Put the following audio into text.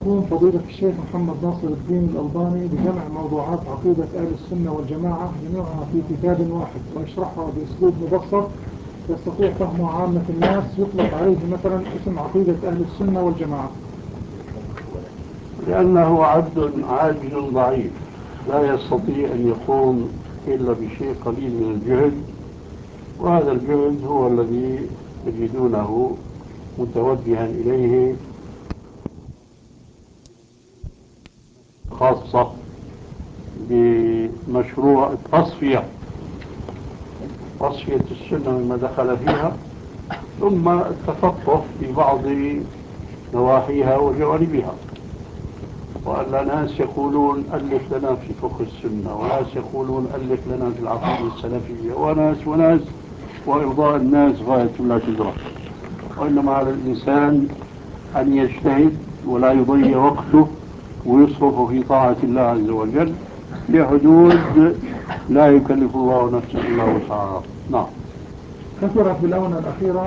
يقوم فضيلة الشيخ محمد ناصر الدين الألباني بجمع موضوعات عقيدة أهل السنة والجماعة جميعها في كتاب واحد ويشرحها بأسلوب مبسط يستطيع فهمه عامة الناس، يطلق عليه مثلا اسم عقيدة أهل السنة والجماعة. لأنه عبد عاجز ضعيف لا يستطيع أن يقوم إلا بشيء قليل من الجهد، وهذا الجهد هو الذي تجدونه متوجها إليه خاصة بمشروع تصفية السنة مما دخل فيها، ثم التفقه في بعض نواحيها وجوانبها. وأن ناس يقولون ألف لنا في فقه السنة، وناس يقولون ألف لنا في العقيدة السلفية، وناس وإرضاء الناس غاية لا تدرك. وإنما على الإنسان أن يجتهد ولا يضيع وقته ويصرف في طاعة الله عز وجل بحدود لا يكلف الله نفسا إلا وسعها. نعم. كثرت بالآونة الأخيرة